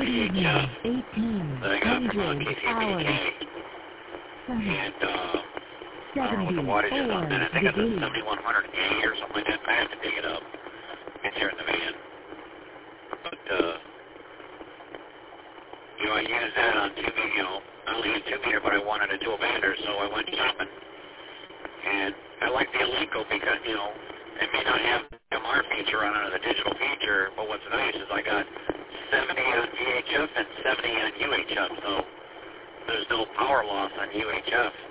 VHF that I got from KCBK. And I don't know what the wattage is on that. I think it's a 7100A or something like that. I have to dig it up. It's here in the van. But, you know, I used that on 2 meter, you know, I only used 2 meter, but I wanted a dual bander, so I went shopping. And I like the Eleiko because, you know, it may not have the MR feature on it or the digital feature, but what's nice is I got 70 on VHF and 70 on UHF, so there's no power loss on UHF.